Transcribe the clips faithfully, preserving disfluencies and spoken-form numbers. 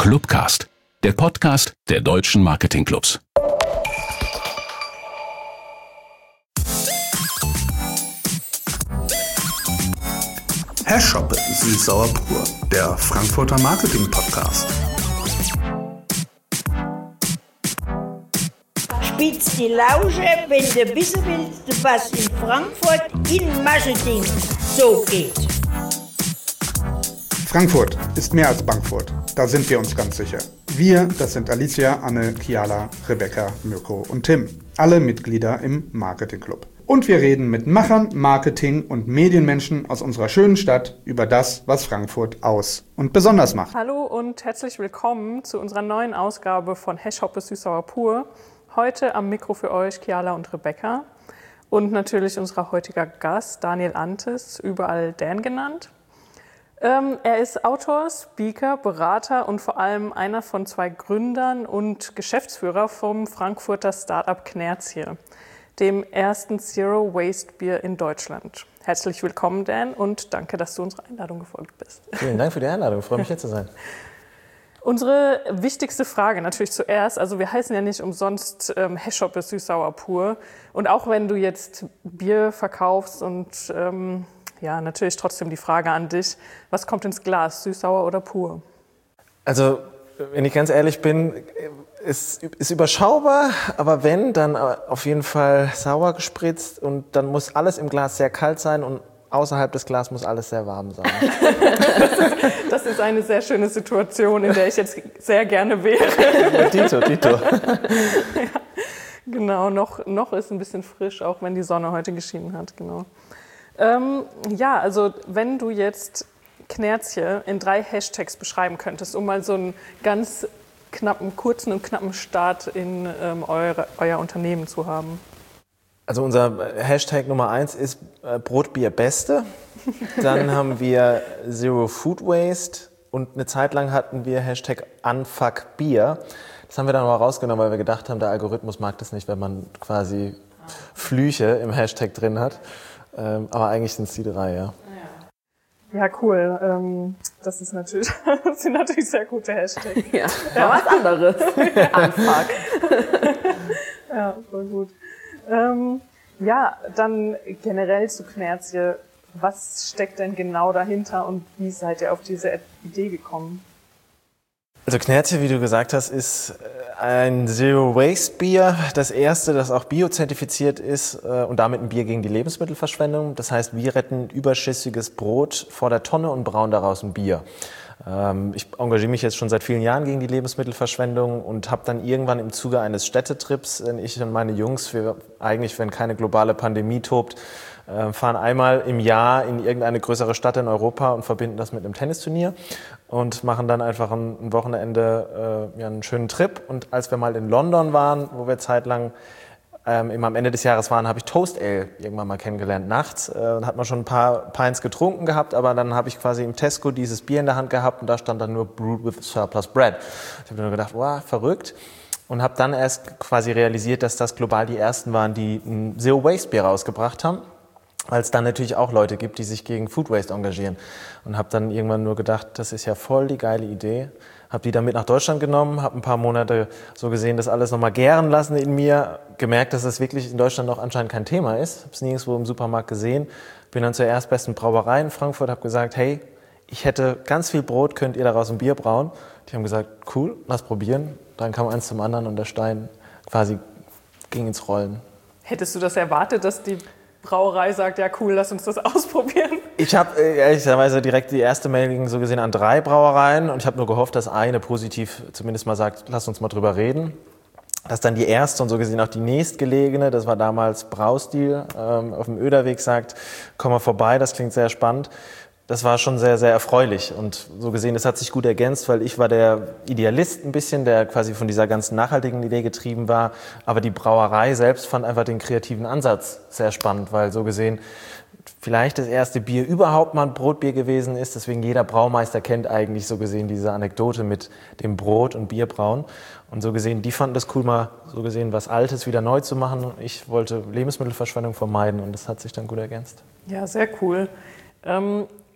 Clubcast, der Podcast der deutschen Marketingclubs. Hashshoppe Süß-Sauer Pur, der Frankfurter Marketing-Podcast. Spitz die Lausche, wenn du wissen willst, was in Frankfurt in Marketing so geht. Frankfurt ist mehr als Bankfurt, da sind wir uns ganz sicher. Wir, das sind Alicia, Anne, Kiala, Rebecca, Mirko und Tim. Alle Mitglieder im Marketing-Club. Und wir reden mit Machern, Marketing und Medienmenschen aus unserer schönen Stadt über das, was Frankfurt aus und besonders macht. Hallo und herzlich willkommen zu unserer neuen Ausgabe von Hashshoppe Süß-Sauer Pur. Heute am Mikro für euch Kiala und Rebecca und natürlich unser heutiger Gast Daniel Antes, überall Dan genannt. Ähm, er ist Autor, Speaker, Berater und vor allem einer von zwei Gründern und Geschäftsführer vom Frankfurter Startup Knertje, dem ersten Zero Waste Bier in Deutschland. Herzlich willkommen, Dan, und danke, dass du unserer Einladung gefolgt bist. Vielen Dank für die Einladung, ich freue mich, hier zu sein. Unsere wichtigste Frage natürlich zuerst, also wir heißen ja nicht umsonst ähm, Hashshoppe Süß-Sauer Pur, und auch wenn du jetzt Bier verkaufst und ähm, ja, natürlich trotzdem die Frage an dich, was kommt ins Glas, süß, sauer oder pur? Also, wenn ich ganz ehrlich bin, es ist überschaubar, aber wenn, dann auf jeden Fall sauer gespritzt und dann muss alles im Glas sehr kalt sein und außerhalb des Glas muss alles sehr warm sein. das, ist, das ist eine sehr schöne Situation, in der ich jetzt sehr gerne wäre. Dito, Dito. Ja, genau, noch, noch ist ein bisschen frisch, auch wenn die Sonne heute geschienen hat, genau. Ähm, ja, also wenn du jetzt Knertje in drei Hashtags beschreiben könntest, um mal so einen ganz knappen, kurzen und knappen Start in ähm, eure, euer Unternehmen zu haben. Also unser Hashtag Nummer eins ist äh, Brotbier Beste. Dann haben wir Zero Food Waste und eine Zeit lang hatten wir Hashtag Unfuck Bier. Das haben wir dann mal rausgenommen, weil wir gedacht haben, der Algorithmus mag das nicht, wenn man quasi Flüche im Hashtag drin hat. Ähm, aber eigentlich sind es die drei, ja. Ja, cool. Ähm, das, ist natürlich, das sind natürlich sehr gute Hashtags. Ja, ja. Was anderes. Unfuck. Ja, voll gut. Ähm, ja, dann generell zu Knertje. Was steckt denn genau dahinter und wie seid ihr auf diese Idee gekommen? Also Knertje, wie du gesagt hast, ist ein Zero-Waste-Bier, das erste, das auch biozertifiziert ist und damit ein Bier gegen die Lebensmittelverschwendung. Das heißt, wir retten überschüssiges Brot vor der Tonne und brauen daraus ein Bier. Ich engagiere mich jetzt schon seit vielen Jahren gegen die Lebensmittelverschwendung und habe dann irgendwann im Zuge eines Städtetrips, wenn ich und meine Jungs, wir eigentlich, wenn keine globale Pandemie tobt, fahren einmal im Jahr in irgendeine größere Stadt in Europa und verbinden das mit einem Tennisturnier und machen dann einfach ein Wochenende äh, ja, einen schönen Trip. Und als wir mal in London waren, wo wir zeitlang ähm, immer am Ende des Jahres waren, habe ich Toast Ale irgendwann mal kennengelernt nachts äh, und hat man schon ein paar Pints getrunken gehabt, aber dann habe ich quasi im Tesco dieses Bier in der Hand gehabt und da stand dann nur Brewed with Surplus Bread. Ich habe nur gedacht, wow, verrückt. Und habe dann erst quasi realisiert, dass das global die ersten waren, die ein Zero Waste Bier rausgebracht haben. Weil es dann natürlich auch Leute gibt, die sich gegen Food Waste engagieren. Und habe dann irgendwann nur gedacht, das ist ja voll die geile Idee. Habe die dann mit nach Deutschland genommen, habe ein paar Monate so gesehen, das alles nochmal gären lassen in mir, gemerkt, dass das wirklich in Deutschland noch anscheinend kein Thema ist. Habe es nirgendwo im Supermarkt gesehen. Bin dann zur erstbesten Brauerei in Frankfurt, habe gesagt, hey, ich hätte ganz viel Brot, könnt ihr daraus ein Bier brauen? Die haben gesagt, cool, lass probieren. Dann kam eins zum anderen und der Stein quasi ging ins Rollen. Hättest du das erwartet, dass die Brauerei sagt, ja cool, lass uns das ausprobieren? Ich habe ehrlicherweise direkt die erste Mail so gesehen an drei Brauereien und ich habe nur gehofft, dass eine positiv zumindest mal sagt, lass uns mal drüber reden. Dass dann die erste und so gesehen auch die nächstgelegene, das war damals Braustil, ähm, auf dem Oederweg sagt, komm mal vorbei, das klingt sehr spannend. Das war schon sehr, sehr erfreulich und so gesehen, das hat sich gut ergänzt, weil ich war der Idealist ein bisschen, der quasi von dieser ganzen nachhaltigen Idee getrieben war, aber die Brauerei selbst fand einfach den kreativen Ansatz sehr spannend, weil so gesehen vielleicht das erste Bier überhaupt mal ein Brotbier gewesen ist, deswegen jeder Braumeister kennt eigentlich so gesehen diese Anekdote mit dem Brot- und Bierbrauen und so gesehen, die fanden das cool, mal so gesehen was Altes wieder neu zu machen. Ich wollte Lebensmittelverschwendung vermeiden und das hat sich dann gut ergänzt. Ja, sehr cool. Ähm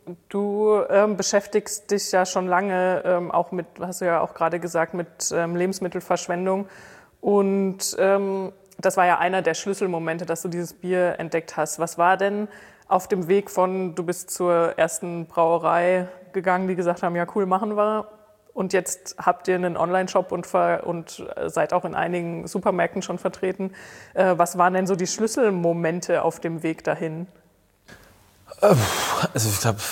Du ähm, beschäftigst dich ja schon lange ähm, auch mit, hast du ja auch gerade gesagt, mit ähm, Lebensmittelverschwendung. Und ähm, das war ja einer der Schlüsselmomente, dass du dieses Bier entdeckt hast. Was war denn auf dem Weg von, du bist zur ersten Brauerei gegangen, die gesagt haben, ja cool, machen wir. Und jetzt habt ihr einen Online-Shop und, ver- und seid auch in einigen Supermärkten schon vertreten. Äh, was waren denn so die Schlüsselmomente auf dem Weg dahin? Also ich glaube,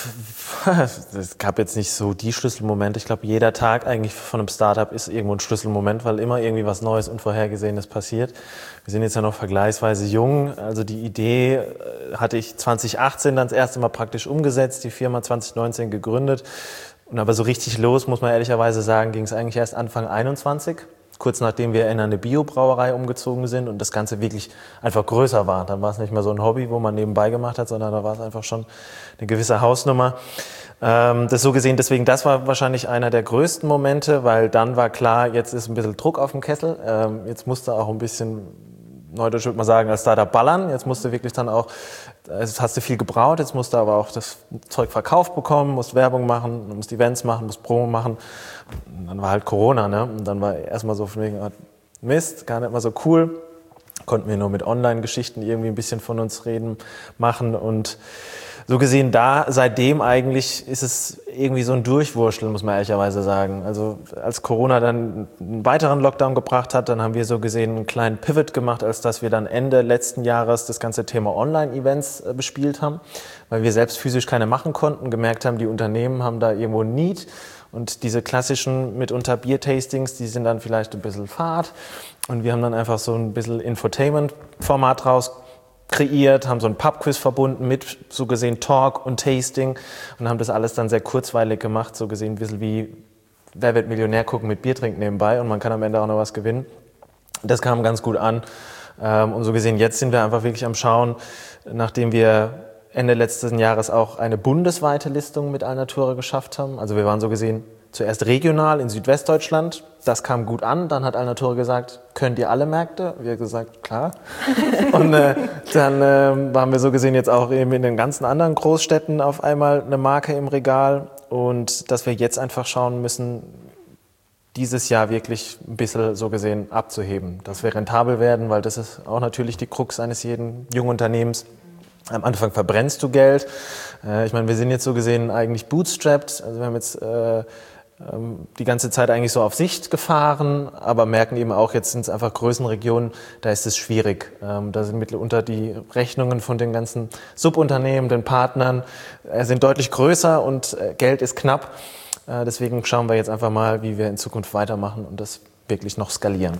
es gab jetzt nicht so die Schlüsselmomente. Ich glaube, jeder Tag eigentlich von einem Startup ist irgendwo ein Schlüsselmoment, weil immer irgendwie was Neues, Unvorhergesehenes passiert. Wir sind jetzt ja noch vergleichsweise jung. Also die Idee hatte ich zwanzig achtzehn dann das erste Mal praktisch umgesetzt, die Firma zwanzig neunzehn gegründet. Und aber so richtig los, muss man ehrlicherweise sagen, ging es eigentlich erst Anfang einundzwanzig. Kurz nachdem wir in eine Biobrauerei umgezogen sind und das Ganze wirklich einfach größer war. Dann war es nicht mehr so ein Hobby, wo man nebenbei gemacht hat, sondern da war es einfach schon eine gewisse Hausnummer. Ähm, das so gesehen, deswegen, das war wahrscheinlich einer der größten Momente, weil dann war klar, jetzt ist ein bisschen Druck auf dem Kessel. Ähm, jetzt musste auch ein bisschen, neudeutsch würde man sagen, als Startup ballern. Jetzt musste wirklich dann auch, jetzt hast du viel gebraut, jetzt musst du aber auch das Zeug verkauft bekommen, musst Werbung machen, musst Events machen, musst Promo machen. Und dann war halt Corona, ne? Und dann war erstmal so von wegen, Mist, gar nicht mal so cool. Konnten wir nur mit Online-Geschichten irgendwie ein bisschen von uns reden, machen. Und so gesehen, da seitdem eigentlich ist es irgendwie so ein Durchwurschteln, muss man ehrlicherweise sagen. Also als Corona dann einen weiteren Lockdown gebracht hat, dann haben wir so gesehen einen kleinen Pivot gemacht, als dass wir dann Ende letzten Jahres das ganze Thema Online-Events bespielt haben, weil wir selbst physisch keine machen konnten, gemerkt haben, die Unternehmen haben da irgendwo ein Need. Und diese klassischen mitunter Bier-Tastings, die sind dann vielleicht ein bisschen fad. Und wir haben dann einfach so ein bisschen Infotainment-Format draus kreiert, haben so ein Pub-Quiz verbunden mit so gesehen Talk und Tasting und haben das alles dann sehr kurzweilig gemacht, so gesehen ein bisschen wie Wer wird Millionär gucken mit Bier trinken nebenbei und man kann am Ende auch noch was gewinnen. Das kam ganz gut an. Und so gesehen, jetzt sind wir einfach wirklich am Schauen, nachdem wir Ende letzten Jahres auch eine bundesweite Listung mit Alnatura geschafft haben. Also wir waren so gesehen zuerst regional in Südwestdeutschland. Das kam gut an. Dann hat Alnatura gesagt, könnt ihr alle Märkte? Wir haben gesagt, klar. Und äh, dann äh, waren wir so gesehen jetzt auch eben in den ganzen anderen Großstädten auf einmal eine Marke im Regal. Und dass wir jetzt einfach schauen müssen, dieses Jahr wirklich ein bisschen so gesehen abzuheben. Dass wir rentabel werden, weil das ist auch natürlich die Krux eines jeden jungen Unternehmens. Am Anfang verbrennst du Geld. Äh, ich meine, wir sind jetzt so gesehen eigentlich bootstrapped. Also wir haben jetzt äh, die ganze Zeit eigentlich so auf Sicht gefahren, aber merken eben auch, jetzt sind es einfach Größenregionen, da ist es schwierig. Ähm, da sind mitunter die Rechnungen von den ganzen Subunternehmen, den Partnern, äh, sind deutlich größer und äh, Geld ist knapp. Äh, deswegen schauen wir jetzt einfach mal, wie wir in Zukunft weitermachen und das wirklich noch skalieren.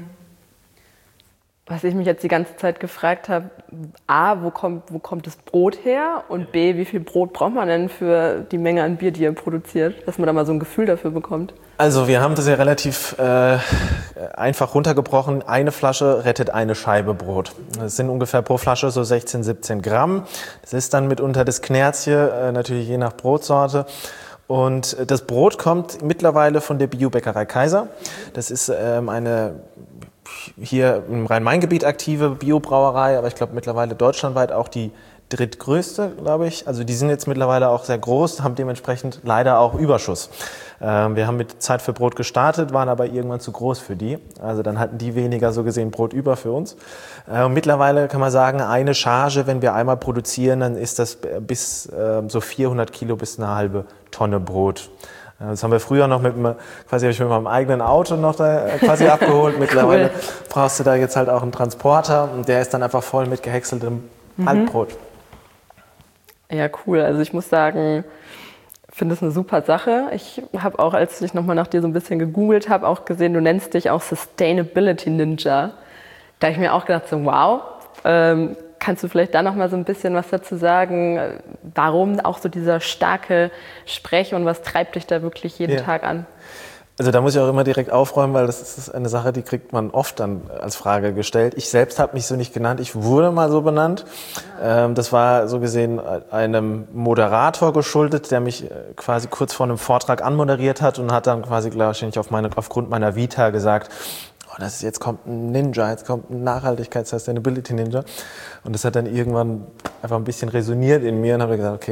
Was ich mich jetzt die ganze Zeit gefragt habe, A, wo kommt, wo kommt das Brot her? Und B, wie viel Brot braucht man denn für die Menge an Bier, die ihr produziert? Dass man da mal so ein Gefühl dafür bekommt. Also wir haben das ja relativ äh, einfach runtergebrochen. Eine Flasche rettet eine Scheibe Brot. Das sind ungefähr pro Flasche so sechzehn, siebzehn Gramm. Das ist dann mitunter das Knärzchen, äh, natürlich je nach Brotsorte. Und das Brot kommt mittlerweile von der Biobäckerei Kaiser. Das ist ähm, eine hier im Rhein-Main-Gebiet aktive Biobrauerei, aber ich glaube mittlerweile deutschlandweit auch die drittgrößte, glaube ich. Also die sind jetzt mittlerweile auch sehr groß, haben dementsprechend leider auch Überschuss. Ähm, wir haben mit Zeit für Brot gestartet, waren aber irgendwann zu groß für die. Also dann hatten die weniger so gesehen Brot über für uns. Äh, und mittlerweile kann man sagen, eine Charge, wenn wir einmal produzieren, dann ist das bis äh, so vierhundert Kilo bis eine halbe Tonne Brot. Das haben wir früher noch mit, quasi habe ich mit meinem eigenen Auto noch da quasi abgeholt. Mittlerweile cool. Brauchst du da jetzt halt auch einen Transporter und der ist dann einfach voll mit gehäckseltem mhm. Altbrot. Ja, cool. Also ich muss sagen, ich finde das eine super Sache. Ich habe auch, als ich nochmal nach dir so ein bisschen gegoogelt habe, auch gesehen, du nennst dich auch Sustainability Ninja. Da habe ich mir auch gedacht, so wow, ähm, kannst du vielleicht da noch mal so ein bisschen was dazu sagen, warum auch so dieser starke Sprech und was treibt dich da wirklich jeden ja. Tag an? Also da muss ich auch immer direkt aufräumen, weil das ist eine Sache, die kriegt man oft dann als Frage gestellt. Ich selbst habe mich so nicht genannt, ich wurde mal so benannt. Ähm, das war so gesehen einem Moderator geschuldet, der mich quasi kurz vor einem Vortrag anmoderiert hat und hat dann quasi wahrscheinlich auf meine, aufgrund meiner Vita gesagt, oh, das ist, jetzt kommt ein Ninja, jetzt kommt ein Nachhaltigkeits-Sustainability-Ninja. Und das hat dann irgendwann einfach ein bisschen resoniert in mir und habe gesagt, okay, jetzt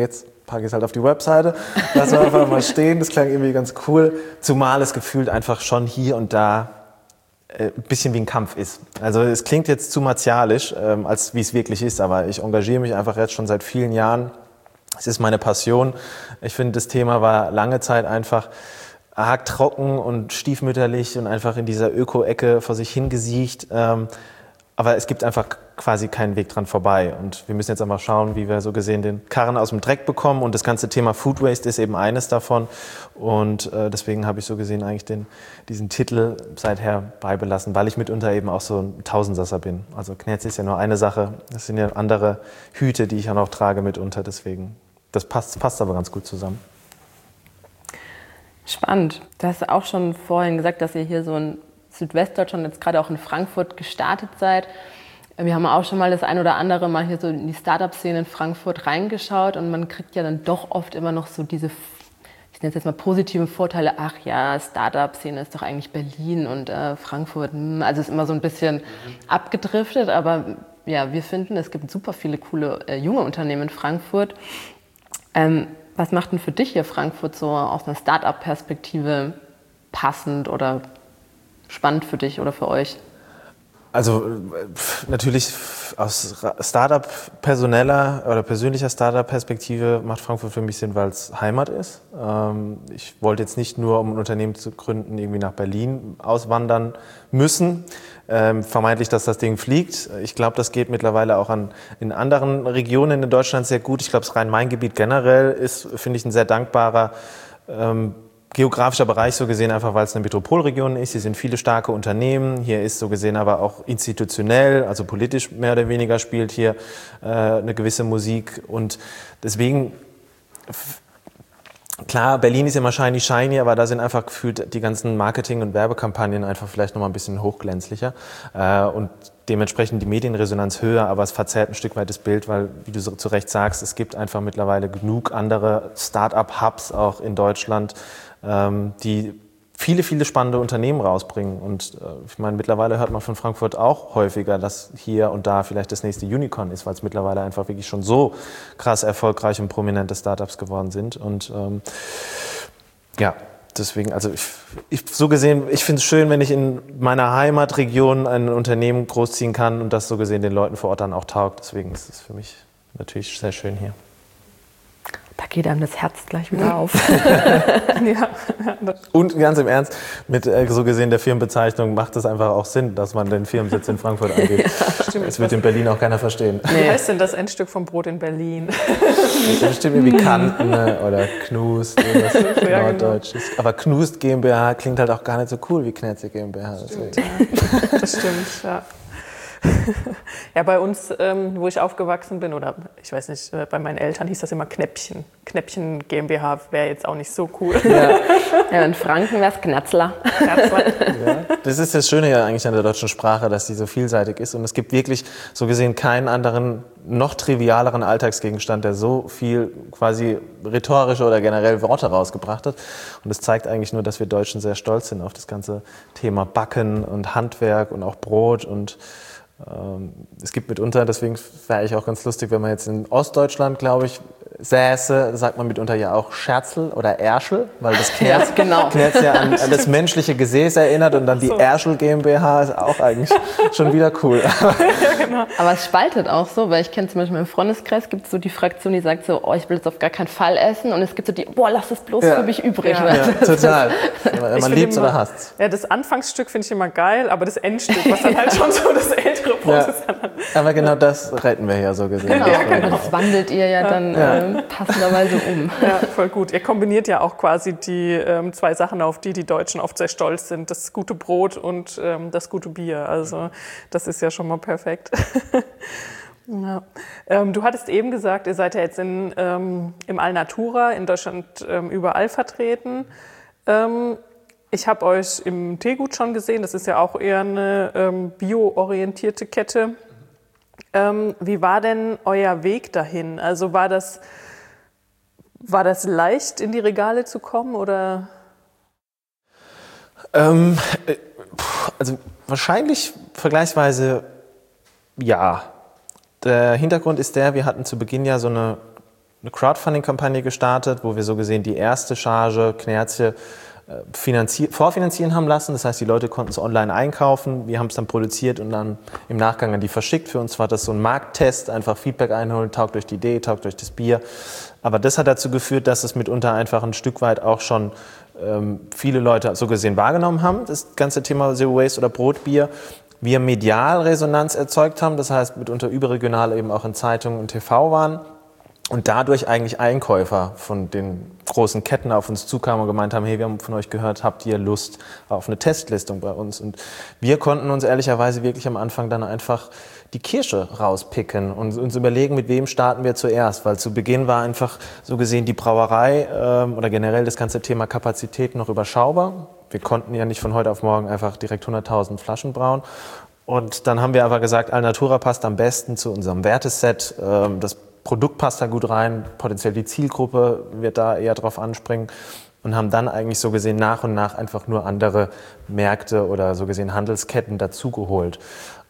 packe ich es halt auf die Webseite, lassen wir einfach mal stehen, das klang irgendwie ganz cool, zumal es gefühlt einfach schon hier und da ein bisschen wie ein Kampf ist. Also es klingt jetzt zu martialisch, ähm, als wie es wirklich ist, aber ich engagiere mich einfach jetzt schon seit vielen Jahren. Es ist meine Passion. Ich finde, das Thema war lange Zeit einfach arg trocken und stiefmütterlich und einfach in dieser Öko-Ecke vor sich hingesiecht. Ähm, aber es gibt einfach quasi keinen Weg dran vorbei. Und wir müssen jetzt einmal schauen, wie wir so gesehen den Karren aus dem Dreck bekommen. Und das ganze Thema Food Waste ist eben eines davon. Und äh, deswegen habe ich so gesehen eigentlich den, diesen Titel seither beibelassen, weil ich mitunter eben auch so ein Tausendsasser bin. Also Knerzi ist ja nur eine Sache. Das sind ja andere Hüte, die ich auch noch trage mitunter. Deswegen, das passt, passt aber ganz gut zusammen. Spannend. Du hast auch schon vorhin gesagt, dass ihr hier so in Südwestdeutschland, jetzt gerade auch in Frankfurt gestartet seid. Wir haben auch schon mal das ein oder andere Mal hier so in die Startup-Szene in Frankfurt reingeschaut und man kriegt ja dann doch oft immer noch so diese, ich nenne es jetzt mal positiven Vorteile, ach ja, Startup-Szene ist doch eigentlich Berlin und äh, Frankfurt, hm. Also ist immer so ein bisschen mhm. abgedriftet, aber ja, wir finden, es gibt super viele coole äh, junge Unternehmen in Frankfurt. Ähm, was macht denn für dich hier Frankfurt so aus einer Startup-Perspektive passend oder spannend für dich oder für euch? Also natürlich aus Startup-personeller oder persönlicher Startup-Perspektive macht Frankfurt für mich Sinn, weil es Heimat ist. Ich wollte jetzt nicht nur, um ein Unternehmen zu gründen, irgendwie nach Berlin auswandern müssen. Vermeintlich, dass das Ding fliegt. Ich glaube, das geht mittlerweile auch an, in anderen Regionen in Deutschland sehr gut. Ich glaube, das Rhein-Main-Gebiet generell ist, finde ich, ein sehr dankbarer ähm, geografischer Bereich, so gesehen einfach, weil es eine Metropolregion ist. Hier sind viele starke Unternehmen. Hier ist so gesehen aber auch institutionell, also politisch mehr oder weniger spielt hier äh, eine gewisse Musik. Und deswegen, klar, Berlin ist immer shiny, shiny, aber da sind einfach gefühlt die ganzen Marketing- und Werbekampagnen einfach vielleicht nochmal ein bisschen hochglänzlicher. Äh, und dementsprechend die Medienresonanz höher, aber es verzerrt ein Stück weit das Bild, weil, wie du so zu Recht sagst, es gibt einfach mittlerweile genug andere Start-up-Hubs auch in Deutschland, ähm, die viele, viele spannende Unternehmen rausbringen. Und äh, ich meine, mittlerweile hört man von Frankfurt auch häufiger, dass hier und da vielleicht das nächste Unicorn ist, weil es mittlerweile einfach wirklich schon so krass erfolgreich und prominente Startups geworden sind. Und ähm, ja, deswegen, also ich, ich so gesehen, ich finde es schön, wenn ich in meiner Heimatregion ein Unternehmen großziehen kann und das so gesehen den Leuten vor Ort dann auch taugt. Deswegen ist es für mich natürlich sehr schön hier. Da geht einem das Herz gleich wieder auf. Ja. Und ganz im Ernst, mit äh, so gesehen der Firmenbezeichnung macht es einfach auch Sinn, dass man den Firmensitz in Frankfurt angeht. Ja, stimmt. Das wird in Berlin auch keiner verstehen. Nee. Wie heißt denn das Endstück vom Brot in Berlin? Bestimmt irgendwie Kanten oder Knust, irgendwas ja, Norddeutsches. Genau. Aber Knust GmbH klingt halt auch gar nicht so cool wie Knerzi GmbH. Stimmt, ja. Das stimmt, ja. Ja, bei uns, ähm, wo ich aufgewachsen bin, oder ich weiß nicht, äh, bei meinen Eltern hieß das immer Knäppchen. Knäppchen GmbH wäre jetzt auch nicht so cool. Ja, ja in Franken wäre es Knatzler. Knatzler. Ja, das ist das Schöne ja eigentlich an der deutschen Sprache, dass sie so vielseitig ist. Und es gibt wirklich so gesehen keinen anderen, noch trivialeren Alltagsgegenstand, der so viel quasi rhetorische oder generell Worte rausgebracht hat. Und es zeigt eigentlich nur, dass wir Deutschen sehr stolz sind auf das ganze Thema Backen und Handwerk und auch Brot und es gibt mitunter, deswegen wäre ich auch ganz lustig, wenn man jetzt in Ostdeutschland, glaube ich, säße, sagt man mitunter ja auch Scherzel oder Erschel, weil das Knerz ja, genau. ja an, an das menschliche Gesäß erinnert und dann die so. Erschel GmbH ist auch eigentlich schon wieder cool. Ja, genau. Aber es spaltet auch so, weil ich kenne zum Beispiel im Freundeskreis gibt es so die Fraktion, die sagt so, oh, ich will das auf gar keinen Fall essen und es gibt so die, boah, lass es bloß ja. für mich übrig. Ja, ja total. Man liebt es oder hasst es. Ja, das Anfangsstück finde ich immer geil, aber das Endstück, was dann halt schon so das ältere Brot ja. ist. Aber genau das retten wir ja so gesehen. Genau, genau. Das wandelt ihr ja, ja. dann ja. äh, passenderweise um. Ja, voll gut. Ihr kombiniert ja auch quasi die ähm, zwei Sachen, auf die die Deutschen oft sehr stolz sind. Das gute Brot und ähm, das gute Bier. Also das ist ja schon mal perfekt. Ja. Ähm, du hattest eben gesagt, ihr seid ja jetzt in, ähm, im Alnatura in Deutschland ähm, überall vertreten. Ähm, ich habe euch im Teegut schon gesehen. Das ist ja auch eher eine ähm, bio-orientierte Kette. Ähm, wie war denn euer Weg dahin? Also war das, war das leicht, in die Regale zu kommen, oder? Ähm, also wahrscheinlich vergleichsweise ja. Der Hintergrund ist der, wir hatten zu Beginn ja so eine eine Crowdfunding-Kampagne gestartet, wo wir so gesehen die erste Charge Knertje finanzier- vorfinanzieren haben lassen. Das heißt, die Leute konnten es online einkaufen. Wir haben es dann produziert und dann im Nachgang an die verschickt. Für uns war das so ein Markttest, einfach Feedback einholen, taugt euch die Idee, taugt euch das Bier. Aber das hat dazu geführt, dass es mitunter einfach ein Stück weit auch schon ähm, viele Leute so gesehen wahrgenommen haben, das ganze Thema Zero Waste oder Brotbier. Wir medial Resonanz erzeugt haben, das heißt mitunter überregional eben auch in Zeitungen und T V waren. Und dadurch eigentlich Einkäufer von den großen Ketten auf uns zukamen und gemeint haben, hey, wir haben von euch gehört, habt ihr Lust auf eine Testlistung bei uns? Und wir konnten uns ehrlicherweise wirklich am Anfang dann einfach die Kirsche rauspicken und uns überlegen, mit wem starten wir zuerst. Weil zu Beginn war einfach so gesehen die Brauerei ähm, oder generell das ganze Thema Kapazität noch überschaubar. Wir konnten ja nicht von heute auf morgen einfach direkt hunderttausend Flaschen brauen. Und dann haben wir aber gesagt, Alnatura passt am besten zu unserem Werteset. Ähm, das Produkt passt da gut rein, potenziell die Zielgruppe wird da eher drauf anspringen und haben dann eigentlich so gesehen nach und nach einfach nur andere Märkte oder so gesehen Handelsketten dazugeholt.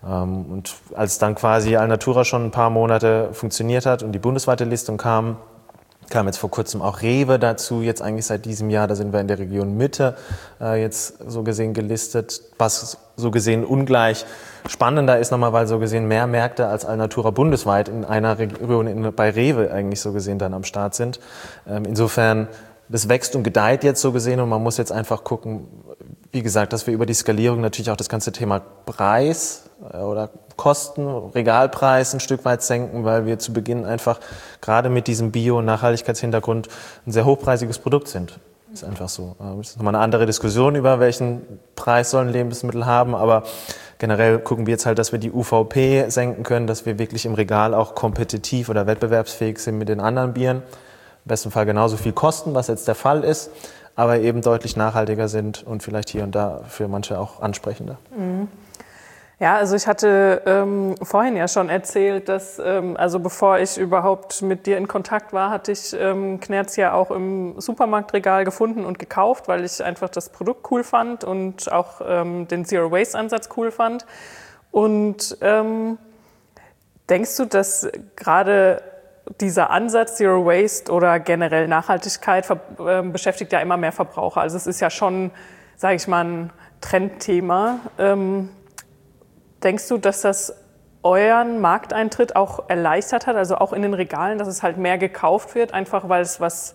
Und als dann quasi Alnatura schon ein paar Monate funktioniert hat und die bundesweite Listung kam, kam jetzt vor kurzem auch Rewe dazu, jetzt eigentlich seit diesem Jahr, da sind wir in der Region Mitte äh, jetzt so gesehen gelistet, was so gesehen ungleich spannender ist nochmal, weil so gesehen mehr Märkte als Alnatura bundesweit in einer Region in, bei Rewe eigentlich so gesehen dann am Start sind. Ähm, insofern, das wächst und gedeiht jetzt so gesehen und man muss jetzt einfach gucken, wie gesagt, dass wir über die Skalierung natürlich auch das ganze Thema Preis äh, oder Kosten, Regalpreis ein Stück weit senken, weil wir zu Beginn einfach gerade mit diesem Bio- und Nachhaltigkeitshintergrund ein sehr hochpreisiges Produkt sind. Ist einfach so. Das ist nochmal eine andere Diskussion über welchen Preis sollen Lebensmittel haben, aber generell gucken wir jetzt halt, dass wir die U V P senken können, dass wir wirklich im Regal auch kompetitiv oder wettbewerbsfähig sind mit den anderen Bieren. Im besten Fall genauso viel kosten, was jetzt der Fall ist, aber eben deutlich nachhaltiger sind und vielleicht hier und da für manche auch ansprechender. Mhm. Ja, also ich hatte ähm, vorhin ja schon erzählt, dass, ähm, also bevor ich überhaupt mit dir in Kontakt war, hatte ich ähm, Knertje ja auch im Supermarktregal gefunden und gekauft, weil ich einfach das Produkt cool fand und auch ähm, den Zero-Waste-Ansatz cool fand. Und ähm, denkst du, dass gerade dieser Ansatz Zero Waste oder generell Nachhaltigkeit ver- äh, beschäftigt ja immer mehr Verbraucher? Also es ist ja schon, sage ich mal, ein Trendthema. Ähm, Denkst du, dass das euren Markteintritt auch erleichtert hat, also auch in den Regalen, dass es halt mehr gekauft wird, einfach weil es was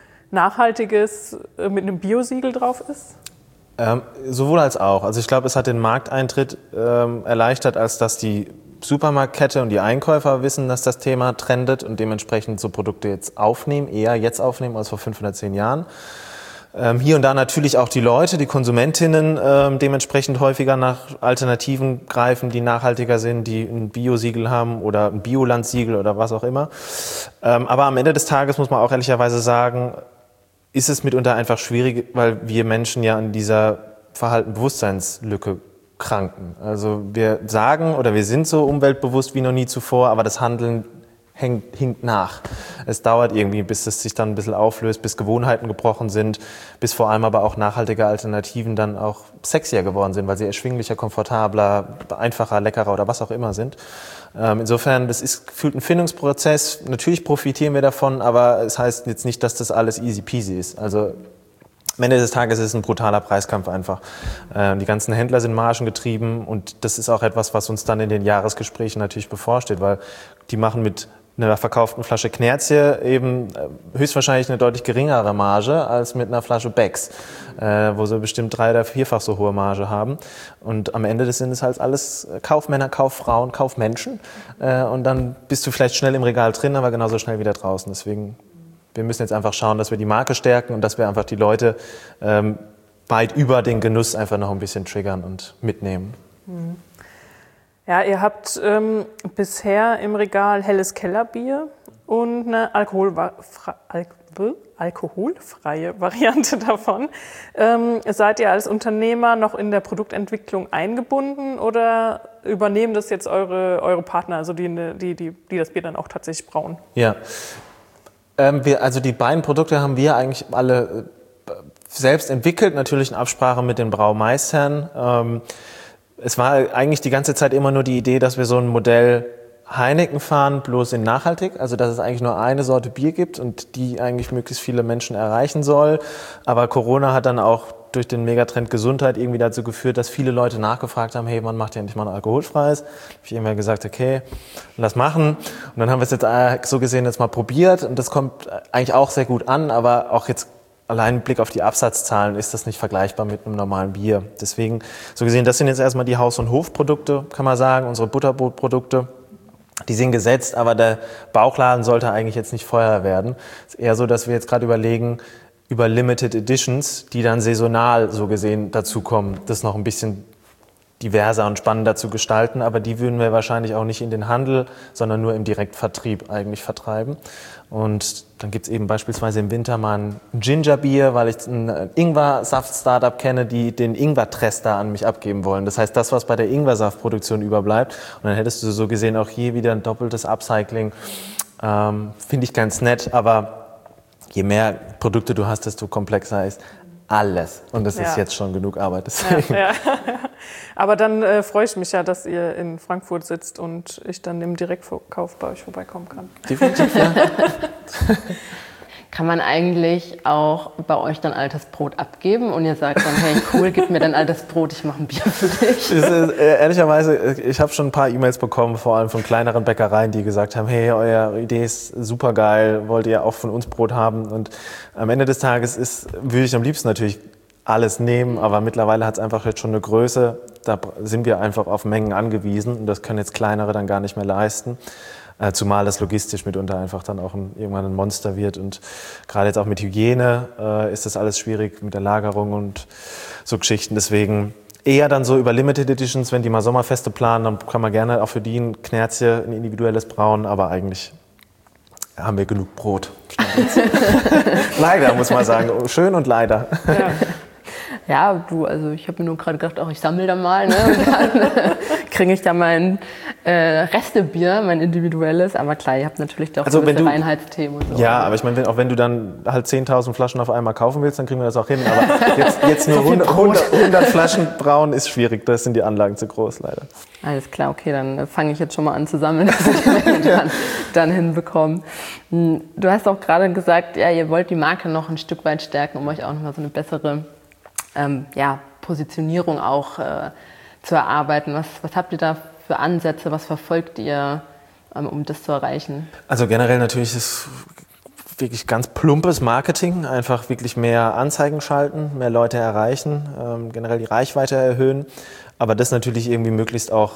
Nachhaltiges mit einem Biosiegel drauf ist? Ähm, sowohl als auch. Also ich glaube, es hat den Markteintritt ähm, erleichtert, als dass die Supermarktkette und die Einkäufer wissen, dass das Thema trendet und dementsprechend so Produkte jetzt aufnehmen, eher jetzt aufnehmen als vor fünf oder zehn Jahren. Ähm, hier und da natürlich auch die Leute, die Konsumentinnen ähm, dementsprechend häufiger nach Alternativen greifen, die nachhaltiger sind, die ein Biosiegel haben oder ein Biolandsiegel oder was auch immer. Ähm, aber am Ende des Tages muss man auch ehrlicherweise sagen, ist es mitunter einfach schwierig, weil wir Menschen ja an dieser Verhalten-Bewusstseinslücke kranken. Also wir sagen oder wir sind so umweltbewusst wie noch nie zuvor, aber das Handeln hängt, hinkt nach. Es dauert irgendwie, bis es sich dann ein bisschen auflöst, bis Gewohnheiten gebrochen sind, bis vor allem aber auch nachhaltige Alternativen dann auch sexier geworden sind, weil sie erschwinglicher, komfortabler, einfacher, leckerer oder was auch immer sind. Ähm, insofern, das ist gefühlt ein Findungsprozess. Natürlich profitieren wir davon, aber es heißt jetzt nicht, dass das alles easy peasy ist. Also am Ende des Tages ist es ein brutaler Preiskampf einfach. Ähm, die ganzen Händler sind margengetrieben und das ist auch etwas, was uns dann in den Jahresgesprächen natürlich bevorsteht, weil die machen mit einer verkauften Flasche Knertje eben höchstwahrscheinlich eine deutlich geringere Marge als mit einer Flasche Becks, äh, wo sie bestimmt drei- oder vierfach so hohe Marge haben. Und am Ende des Sinnes halt alles Kaufmänner, Kauffrauen, Kaufmenschen. Äh, und dann bist du vielleicht schnell im Regal drin, aber genauso schnell wieder draußen. Deswegen, wir müssen jetzt einfach schauen, dass wir die Marke stärken und dass wir einfach die Leute ähm, weit über den Genuss einfach noch ein bisschen triggern und mitnehmen. Mhm. Ja, ihr habt ähm, bisher im Regal helles Kellerbier und eine alkoholfre- Al- alkoholfreie Variante davon. Ähm, seid ihr als Unternehmer noch in der Produktentwicklung eingebunden oder übernehmen das jetzt eure, eure Partner, also die, die, die, die das Bier dann auch tatsächlich brauen? Ja, ähm, wir, also die beiden Produkte haben wir eigentlich alle äh, selbst entwickelt, natürlich in Absprache mit den Braumeistern. Ähm, Es war eigentlich die ganze Zeit immer nur die Idee, dass wir so ein Modell Heineken fahren, bloß in nachhaltig, also dass es eigentlich nur eine Sorte Bier gibt und die eigentlich möglichst viele Menschen erreichen soll. Aber Corona hat dann auch durch den Megatrend Gesundheit irgendwie dazu geführt, dass viele Leute nachgefragt haben, hey, man macht ja endlich mal ein alkoholfreies. Habe ich irgendwann gesagt, okay, lass machen. Und dann haben wir es jetzt äh, so gesehen jetzt mal probiert und das kommt eigentlich auch sehr gut an, aber auch jetzt allein mit Blick auf die Absatzzahlen ist das nicht vergleichbar mit einem normalen Bier. Deswegen, so gesehen, das sind jetzt erstmal die Haus- und Hofprodukte, kann man sagen, unsere Butterbrotprodukte. Die sind gesetzt, aber der Bauchladen sollte eigentlich jetzt nicht Feuer werden. Es ist eher so, dass wir jetzt gerade überlegen, über Limited Editions, die dann saisonal so gesehen dazukommen, das noch ein bisschen diverser und spannender zu gestalten. Aber die würden wir wahrscheinlich auch nicht in den Handel, sondern nur im Direktvertrieb eigentlich vertreiben. Und dann gibt es eben beispielsweise im Winter mal ein Gingerbier, weil ich ein Ingwer-Saft-Startup kenne, die den Ingwer-Trester an mich abgeben wollen. Das heißt, das, was bei der Ingwer-Saftproduktion überbleibt. Und dann hättest du so gesehen auch hier wieder ein doppeltes Upcycling. Ähm, finde ich ganz nett, aber je mehr Produkte du hast, desto komplexer ist alles. Und das ja. ist jetzt schon genug Arbeit. Deswegen. Ja, ja. Aber dann äh, freue ich mich ja, dass ihr in Frankfurt sitzt und ich dann im Direktverkauf bei euch vorbeikommen kann. Definitiv, ja. Kann man eigentlich auch bei euch dann altes Brot abgeben und ihr sagt dann, hey cool, gib mir dein altes Brot, ich mache ein Bier für dich? Ist, äh, ehrlicherweise, ich habe schon ein paar E-Mails bekommen, vor allem von kleineren Bäckereien, die gesagt haben, hey, eure Idee ist super geil, wollt ihr auch von uns Brot haben? Und am Ende des Tages ist, würde ich am liebsten natürlich alles nehmen, aber mittlerweile hat es einfach jetzt schon eine Größe, da sind wir einfach auf Mengen angewiesen und das können jetzt kleinere dann gar nicht mehr leisten. Zumal das logistisch mitunter einfach dann auch ein, irgendwann ein Monster wird. Und gerade jetzt auch mit Hygiene äh, ist das alles schwierig mit der Lagerung und so Geschichten. Deswegen eher dann so über Limited Editions, wenn die mal Sommerfeste planen, dann kann man gerne auch für die ein Knerzchen, ein individuelles brauen. Aber eigentlich haben wir genug Brot. Leider, muss man sagen. Schön und leider. Ja. Ja, du, also ich habe mir nur gerade gedacht, auch ich sammle da mal, ne? Und dann äh, kriege ich da mein äh, Restebier, mein individuelles. Aber klar, ihr habt natürlich doch also gewisse du, Reinheitsthemen und so. Ja, aber ich meine, auch wenn du dann halt zehntausend Flaschen auf einmal kaufen willst, dann kriegen wir das auch hin. Aber jetzt, jetzt nur so hundert, hundert, hundert Flaschen brauen ist schwierig, da sind die Anlagen zu groß, leider. Alles klar, okay, dann fange ich jetzt schon mal an zu sammeln, dass wir die Menge dann, dann hinbekommen. Du hast auch gerade gesagt, ja, ihr wollt die Marke noch ein Stück weit stärken, um euch auch nochmal so eine bessere Ähm, ja, Positionierung auch äh, zu erarbeiten. Was, was habt ihr da für Ansätze, was verfolgt ihr, ähm, um das zu erreichen? Also generell natürlich ist wirklich ganz plumpes Marketing, einfach wirklich mehr Anzeigen schalten, mehr Leute erreichen, ähm, generell die Reichweite erhöhen, aber das natürlich irgendwie möglichst auch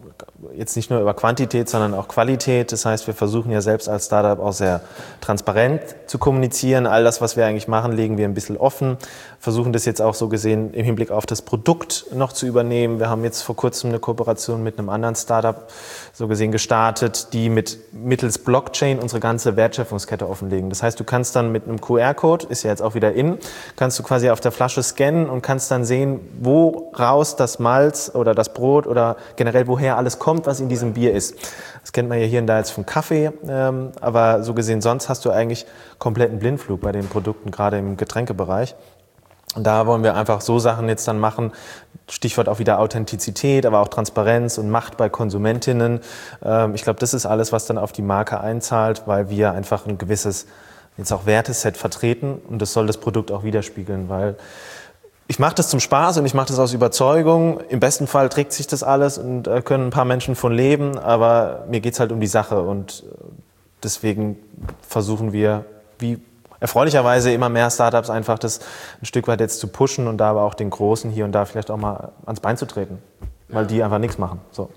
jetzt nicht nur über Quantität, sondern auch Qualität. Das heißt, wir versuchen ja selbst als Startup auch sehr transparent zu kommunizieren. All das, was wir eigentlich machen, legen wir ein bisschen offen. Versuchen das jetzt auch so gesehen im Hinblick auf das Produkt noch zu übernehmen. Wir haben jetzt vor kurzem eine Kooperation mit einem anderen Startup so gesehen gestartet, die mit mittels Blockchain unsere ganze Wertschöpfungskette offenlegen. Das heißt, du kannst dann mit einem Q R-Code, ist ja jetzt auch wieder in, kannst du quasi auf der Flasche scannen und kannst dann sehen, wo raus das Malz oder das Brot oder generell woher alles kommt, was in diesem Bier ist. Das kennt man ja hier und da jetzt vom Kaffee, ähm, aber so gesehen sonst hast du eigentlich kompletten Blindflug bei den Produkten, gerade im Getränkebereich. Und da wollen wir einfach so Sachen jetzt dann machen, Stichwort auch wieder Authentizität, aber auch Transparenz und Macht bei Konsumentinnen. Ähm, ich glaube, das ist alles, was dann auf die Marke einzahlt, weil wir einfach ein gewisses jetzt auch Werteset vertreten und das soll das Produkt auch widerspiegeln, weil ich mache das zum Spaß und ich mache das aus Überzeugung. Im besten Fall trägt sich das alles und äh, können ein paar Menschen von leben, aber mir geht's halt um die Sache und deswegen versuchen wir, wie erfreulicherweise immer mehr Startups einfach das ein Stück weit jetzt zu pushen und da aber auch den Großen hier und da vielleicht auch mal ans Bein zu treten, weil die einfach nichts machen. So.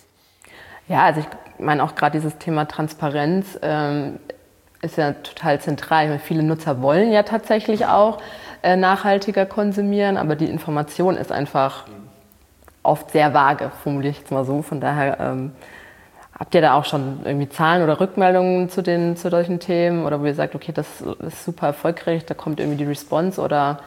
Ja, also ich meine auch gerade dieses Thema Transparenz ähm, ist ja total zentral. Ich meine, viele Nutzer wollen ja tatsächlich auch äh, nachhaltiger konsumieren, aber die Information ist einfach oft sehr vage, formuliere ich jetzt mal so. Von daher ähm, habt ihr da auch schon irgendwie Zahlen oder Rückmeldungen zu, den, zu solchen Themen oder wo ihr sagt, okay, das ist super erfolgreich, da kommt irgendwie die Response oder?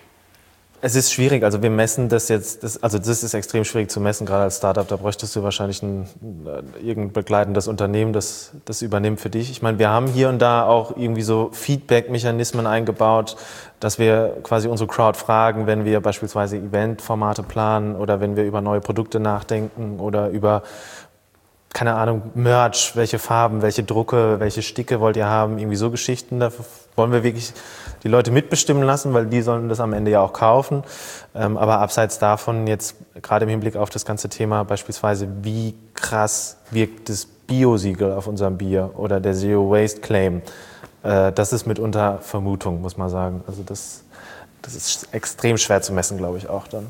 Es ist schwierig, also wir messen das jetzt, das, also das ist extrem schwierig zu messen, gerade als Startup, da bräuchtest du wahrscheinlich ein irgendein begleitendes Unternehmen, das das übernimmt für dich. Ich meine, wir haben hier und da auch irgendwie so Feedback-Mechanismen eingebaut, dass wir quasi unsere Crowd fragen, wenn wir beispielsweise Eventformate planen oder wenn wir über neue Produkte nachdenken oder über keine Ahnung, Merch, welche Farben, welche Drucke, welche Sticke wollt ihr haben, irgendwie so Geschichten. Da wollen wir wirklich die Leute mitbestimmen lassen, weil die sollen das am Ende ja auch kaufen. Ähm, aber abseits davon jetzt gerade im Hinblick auf das ganze Thema beispielsweise, wie krass wirkt das Bio-Siegel auf unserem Bier oder der Zero-Waste-Claim, äh, das ist mitunter Vermutung, muss man sagen. Also das, das ist extrem schwer zu messen, glaube ich, auch dann.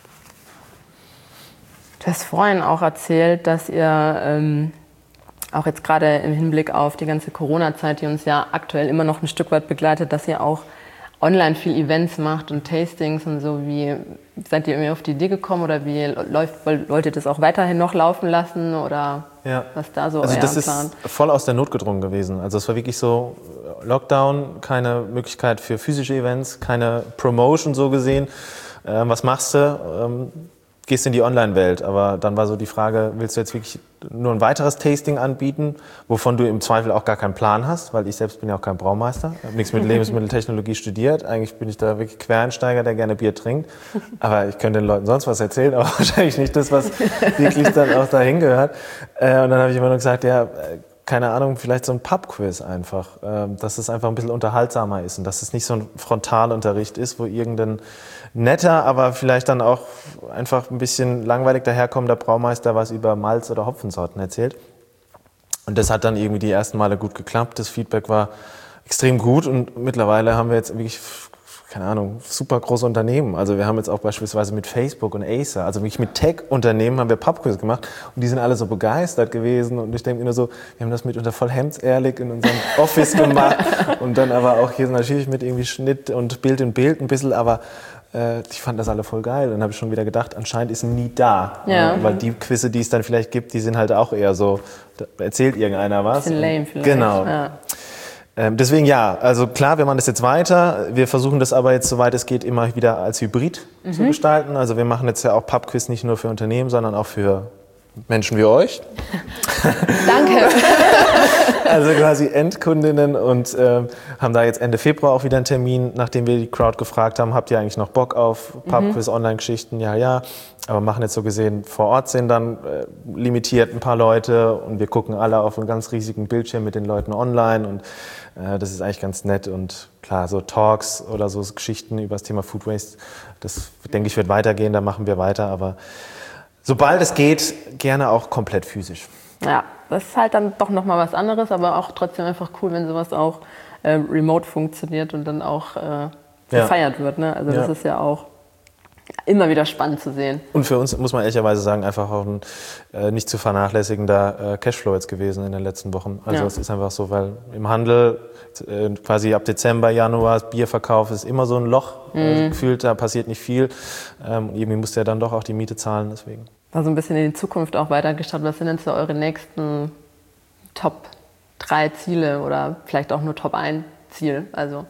Du hast vorhin auch erzählt, dass ihr ähm, auch jetzt gerade im Hinblick auf die ganze Corona-Zeit, die uns ja aktuell immer noch ein Stück weit begleitet, dass ihr auch online viel Events macht und Tastings und so. Wie seid ihr irgendwie auf die Idee gekommen oder wie läuft, wollt ihr das auch weiterhin noch laufen lassen oder ja. was da so also euer das Plan? ist voll aus der Not gedrungen gewesen. Also es war wirklich so Lockdown, keine Möglichkeit für physische Events, keine Promotion so gesehen. Ähm, was machst du? Ähm, gehst in die Online-Welt, aber dann war so die Frage, willst du jetzt wirklich nur ein weiteres Tasting anbieten, wovon du im Zweifel auch gar keinen Plan hast, weil ich selbst bin ja auch kein Braumeister, habe nichts mit Lebensmitteltechnologie studiert, eigentlich bin ich da wirklich Quereinsteiger, der gerne Bier trinkt, aber ich könnte den Leuten sonst was erzählen, aber wahrscheinlich nicht das, was wirklich dann auch dahin gehört. Und dann habe ich immer nur gesagt, ja, keine Ahnung, vielleicht so ein Pub-Quiz einfach, dass es einfach ein bisschen unterhaltsamer ist und dass es nicht so ein Frontalunterricht ist, wo irgendein netter, aber vielleicht dann auch einfach ein bisschen langweilig daherkommender Braumeister was über Malz- oder Hopfensorten erzählt. Und das hat dann irgendwie die ersten Male gut geklappt. Das Feedback war extrem gut und mittlerweile haben wir jetzt wirklich, keine Ahnung, super große Unternehmen. Also wir haben jetzt auch beispielsweise mit Facebook und Acer, also wirklich mit Tech-Unternehmen haben wir Pubquiz gemacht und die sind alle so begeistert gewesen und ich denke mir nur so, wir haben das mitunter voll hemdsehrlich in unserem Office gemacht und dann aber auch hier natürlich mit irgendwie Schnitt und Bild in Bild ein bisschen, aber äh, ich fand das alle voll geil. Dann habe ich schon wieder gedacht, anscheinend ist nie da, ja. äh, weil die Quizze, die es dann vielleicht gibt, die sind halt auch eher so, da erzählt irgendeiner was. Bisschen lame vielleicht. Genau. Ja. Ähm, deswegen ja, also klar, wir machen das jetzt weiter. Wir versuchen das aber jetzt, soweit es geht, immer wieder als Hybrid mhm. zu gestalten. Also wir machen jetzt ja auch Pubquiz nicht nur für Unternehmen, sondern auch für Menschen wie euch. Danke. Also quasi Endkundinnen und äh, haben da jetzt Ende Februar auch wieder einen Termin, nachdem wir die Crowd gefragt haben, habt ihr eigentlich noch Bock auf Pubquiz, mhm. Online-Geschichten? Ja, ja. Aber machen jetzt so gesehen, vor Ort sind dann äh, limitiert ein paar Leute und wir gucken alle auf einen ganz riesigen Bildschirm mit den Leuten online und äh, das ist eigentlich ganz nett und klar, so Talks oder so Geschichten über das Thema Food Waste, das denke ich wird weitergehen, da machen wir weiter, aber sobald es geht, gerne auch komplett physisch. Ja, das ist halt dann doch nochmal was anderes, aber auch trotzdem einfach cool, wenn sowas auch äh, remote funktioniert und dann auch äh, gefeiert ja. wird. Ne? Also das ja. ist ja auch immer wieder spannend zu sehen. Und für uns muss man ehrlicherweise sagen, einfach auch ein äh, nicht zu vernachlässigender äh, Cashflow jetzt gewesen in den letzten Wochen. Also ja. es ist einfach so, weil im Handel äh, quasi ab Dezember, Januar, Bierverkauf ist immer so ein Loch. Mhm. Also gefühlt, da passiert nicht viel. Ähm, irgendwie musst du ja dann doch auch die Miete zahlen, deswegen. Also ein bisschen in die Zukunft auch weitergeschaut. Was sind denn so eure nächsten Top drei Ziele oder vielleicht auch nur Top eins Ziel? Also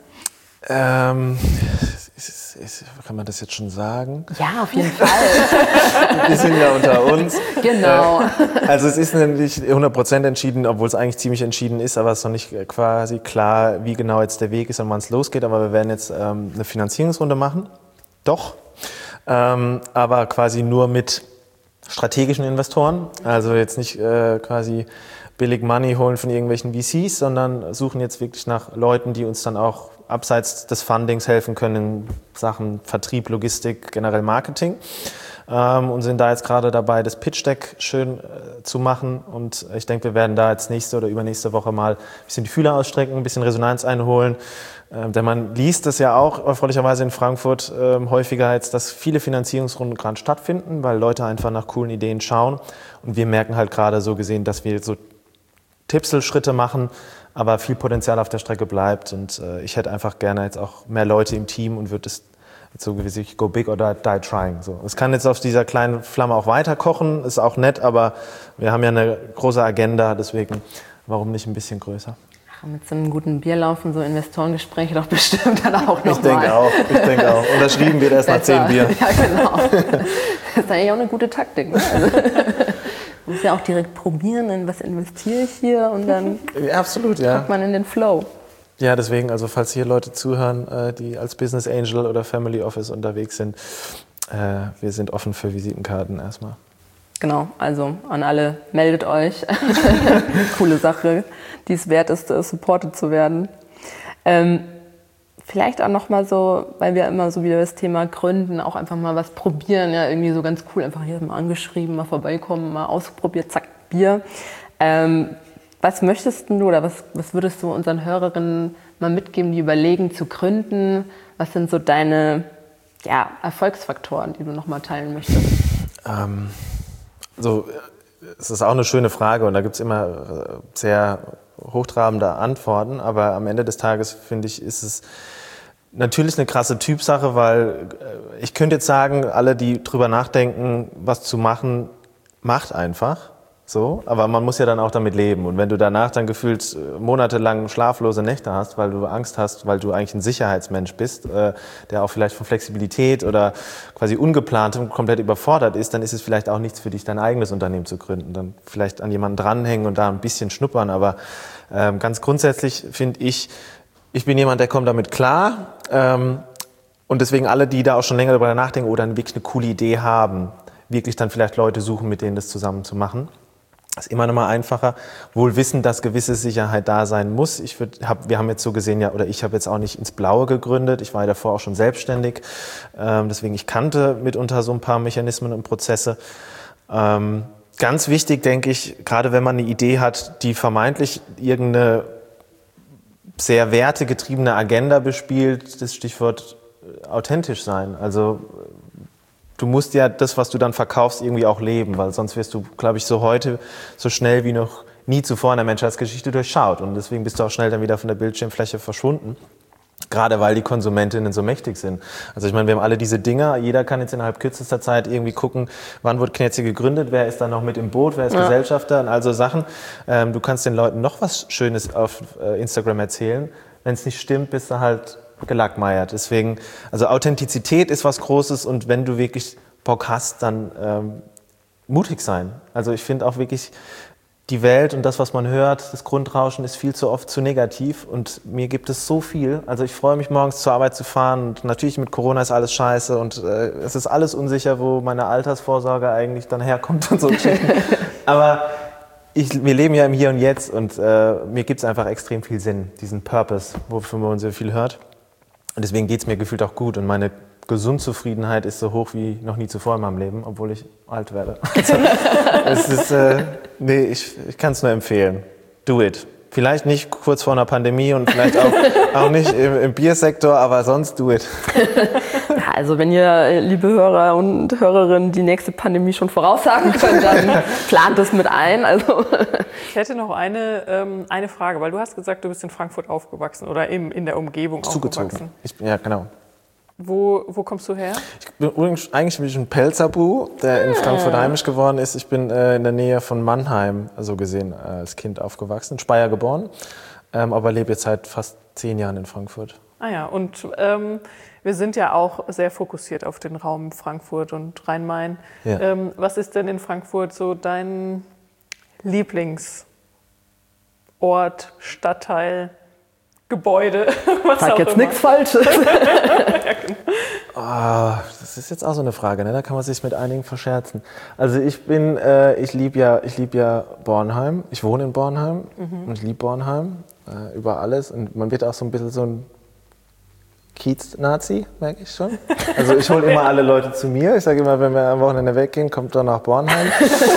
ähm, ist, ist, kann man das jetzt schon sagen? Ja, auf jeden Fall. Wir sind ja unter uns. Genau. Also es ist nicht hundert Prozent entschieden, obwohl es eigentlich ziemlich entschieden ist, aber es ist noch nicht quasi klar, wie genau jetzt der Weg ist und wann es losgeht. Aber wir werden jetzt ähm, eine Finanzierungsrunde machen. Doch. Ähm, aber quasi nur mit strategischen Investoren, also jetzt nicht äh, quasi billig Money holen von irgendwelchen V Cs, sondern suchen jetzt wirklich nach Leuten, die uns dann auch abseits des Fundings helfen können in Sachen Vertrieb, Logistik, generell Marketing ähm, und sind da jetzt gerade dabei, das Pitch-Deck schön äh, zu machen und ich denke, wir werden da jetzt nächste oder übernächste Woche mal ein bisschen die Fühler ausstrecken, ein bisschen Resonanz einholen. Ähm, denn man liest es ja auch erfreulicherweise in Frankfurt ähm, häufiger jetzt, dass viele Finanzierungsrunden gerade stattfinden, weil Leute einfach nach coolen Ideen schauen. Und wir merken halt gerade so gesehen, dass wir so Tipselschritte machen, aber viel Potenzial auf der Strecke bleibt. Und äh, ich hätte einfach gerne jetzt auch mehr Leute im Team und würde es jetzt so wie go big or die trying. So. Es kann jetzt auf dieser kleinen Flamme auch weiter kochen, ist auch nett, aber wir haben ja eine große Agenda, deswegen warum nicht ein bisschen größer? Mit so einem guten Bierlaufen, so Investorengespräche doch bestimmt dann auch noch Ich denke auch, ich denke auch. Unterschrieben wird erst nach zehn Bier. Ja, genau. Das ist eigentlich auch eine gute Taktik. Ne? Also, man muss ja auch direkt probieren, in was investiere ich hier und dann ja, absolut, ja. kommt man in den Flow. Ja, deswegen, also falls hier Leute zuhören, die als Business Angel oder Family Office unterwegs sind, wir sind offen für Visitenkarten erstmal. Genau, also an alle, meldet euch. Coole Sache, die es wert ist, supported zu werden. Ähm, vielleicht auch nochmal so, weil wir immer so wieder das Thema Gründen, auch einfach mal was probieren, ja, irgendwie so ganz cool, einfach hier mal angeschrieben, mal vorbeikommen, mal ausprobiert, zack, Bier. Ähm, was möchtest du oder was, was würdest du unseren Hörerinnen mal mitgeben, die überlegen zu gründen? Was sind so deine ja, Erfolgsfaktoren, die du nochmal teilen möchtest? Ähm, so, es ist auch eine schöne Frage und da gibt es immer sehr hochtrabende Antworten, aber am Ende des Tages, finde ich, ist es natürlich eine krasse Typsache, weil ich könnte jetzt sagen, alle, die drüber nachdenken, was zu machen, macht einfach. So, aber man muss ja dann auch damit leben. Und wenn du danach dann gefühlt monatelang schlaflose Nächte hast, weil du Angst hast, weil du eigentlich ein Sicherheitsmensch bist, äh, der auch vielleicht von Flexibilität oder quasi Ungeplantem komplett überfordert ist, dann ist es vielleicht auch nichts für dich, dein eigenes Unternehmen zu gründen. Dann vielleicht an jemanden dranhängen und da ein bisschen schnuppern. Aber ähm, ganz grundsätzlich finde ich, ich bin jemand, der kommt damit klar. Ähm, und deswegen alle, die da auch schon länger darüber nachdenken oder wirklich eine coole Idee haben, wirklich dann vielleicht Leute suchen, mit denen das zusammen zu machen. Das ist immer noch mal einfacher, wohl wissen, dass gewisse Sicherheit da sein muss. Ich würd, hab, wir haben jetzt so gesehen, ja, oder ich habe jetzt auch nicht ins Blaue gegründet. Ich war ja davor auch schon selbstständig. Ähm, deswegen, ich kannte mitunter so ein paar Mechanismen und Prozesse. Ähm, ganz wichtig, denke ich, gerade wenn man eine Idee hat, die vermeintlich irgendeine sehr wertegetriebene Agenda bespielt, das Stichwort authentisch sein. Also du musst ja das, was du dann verkaufst, irgendwie auch leben, weil sonst wirst du, glaube ich, so heute so schnell wie noch nie zuvor in der Menschheitsgeschichte durchschaut. Und deswegen bist du auch schnell dann wieder von der Bildschirmfläche verschwunden. Gerade weil die Konsumentinnen so mächtig sind. Also ich meine, wir haben alle diese Dinger. Jeder kann jetzt innerhalb kürzester Zeit irgendwie gucken, wann wurde Knetzi gegründet, wer ist da noch mit im Boot, wer ist ja. Gesellschafter und all so Sachen. Ähm, du kannst den Leuten noch was Schönes auf äh, Instagram erzählen. Wenn es nicht stimmt, bist du halt gelackmeiert. Deswegen, also Authentizität ist was Großes und wenn du wirklich Bock hast, dann ähm, mutig sein. Also ich finde auch wirklich, die Welt und das, was man hört, das Grundrauschen ist viel zu oft zu negativ und mir gibt es so viel. Also ich freue mich morgens zur Arbeit zu fahren und natürlich mit Corona ist alles scheiße und äh, es ist alles unsicher, wo meine Altersvorsorge eigentlich dann herkommt und so. Aber ich, wir leben ja im Hier und Jetzt und äh, mir gibt es einfach extrem viel Sinn, diesen Purpose, wofür man so viel hört. Und deswegen geht es mir gefühlt auch gut und meine Gesundzufriedenheit ist so hoch wie noch nie zuvor in meinem Leben, obwohl ich alt werde. Also, es ist, äh, nee, ich, ich kann es nur empfehlen. Do it. Vielleicht nicht kurz vor einer Pandemie und vielleicht auch, auch nicht im, im Biersektor, aber sonst do it. Ja, also wenn ihr, liebe Hörer und Hörerinnen, die nächste Pandemie schon voraussagen könnt, dann plant es mit ein. Also. Ich hätte noch eine, ähm, eine Frage, weil du hast gesagt, du bist in Frankfurt aufgewachsen oder in, in der Umgebung Zugezogen. aufgewachsen. Ich, ja, genau. Wo, wo kommst du her? Ich bin übrigens eigentlich bin ich ein Pelzerbu, der in Frankfurt heimisch geworden ist. Ich bin äh, in der Nähe von Mannheim, so gesehen, äh, als Kind aufgewachsen, in Speyer geboren, ähm, aber lebe jetzt seit fast zehn Jahren in Frankfurt. Ah ja, und ähm, wir sind ja auch sehr fokussiert auf den Raum Frankfurt und Rhein-Main. Ja. Ähm, was ist denn in Frankfurt so dein Lieblingsort, Stadtteil, Gebäude? Was Sag auch jetzt immer. nichts Falsches. Ja, genau. Oh, das ist jetzt auch so eine Frage, ne? Da kann man sich mit einigen verscherzen. Also ich bin, äh, ich liebe ja, ich liebe ja Bornheim. Ich wohne in Bornheim mhm. und ich liebe Bornheim äh, über alles. Und man wird auch so ein bisschen so ein Kiez-Nazi, merke ich schon. Also ich hole immer alle Leute zu mir. Ich sage immer, wenn wir am Wochenende weggehen, kommt doch nach Bornheim.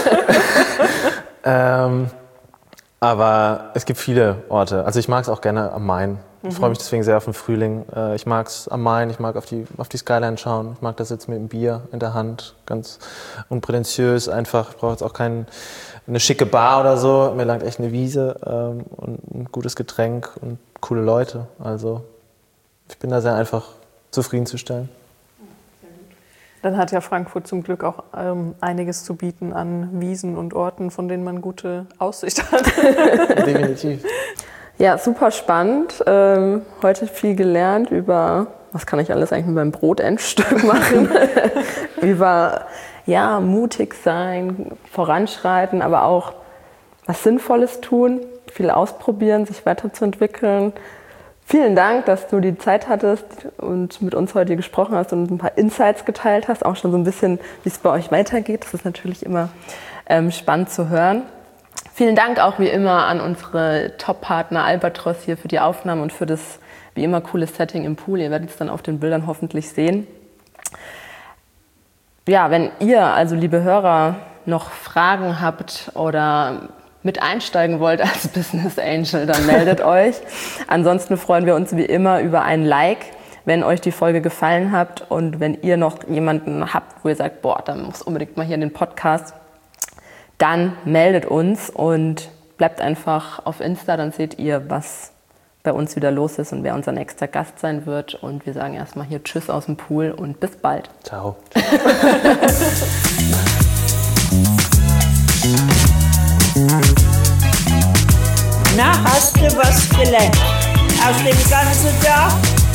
ähm, aber es gibt viele Orte. Also ich mag es auch gerne am Main. Ich freue mich deswegen sehr auf den Frühling. Ich mag es am Main, ich mag auf die, auf die Skyline schauen. Ich mag das jetzt mit dem Bier in der Hand, ganz unprätentiös einfach. Ich brauche jetzt auch kein, eine schicke Bar oder so. Mir langt echt eine Wiese ähm, und ein gutes Getränk und coole Leute. Also ich bin da sehr einfach zufriedenzustellen. Dann hat ja Frankfurt zum Glück auch ähm, einiges zu bieten an Wiesen und Orten, von denen man gute Aussicht hat. Definitiv. Ja, super spannend. Ähm, heute viel gelernt über, was kann ich alles eigentlich mit meinem Brotendstück machen, über ja, mutig sein, voranschreiten, aber auch was Sinnvolles tun, viel ausprobieren, sich weiterzuentwickeln. Vielen Dank, dass du die Zeit hattest und mit uns heute gesprochen hast und ein paar Insights geteilt hast. Auch schon so ein bisschen, wie es bei euch weitergeht. Das ist natürlich immer ähm, spannend zu hören. Vielen Dank auch wie immer an unsere Top-Partner Albatros hier für die Aufnahme und für das wie immer coole Setting im Pool. Ihr werdet es dann auf den Bildern hoffentlich sehen. Ja, wenn ihr, also liebe Hörer, noch Fragen habt oder mit einsteigen wollt als Business Angel, dann meldet euch. Ansonsten freuen wir uns wie immer über ein Like, wenn euch die Folge gefallen hat und wenn ihr noch jemanden habt, wo ihr sagt, boah, da muss unbedingt mal hier in den Podcast, dann meldet uns und bleibt einfach auf Insta, dann seht ihr, was bei uns wieder los ist und wer unser nächster Gast sein wird. Und wir sagen erstmal hier Tschüss aus dem Pool und bis bald. Ciao. Na, hast du was gelernt? Aus dem ganzen Tag?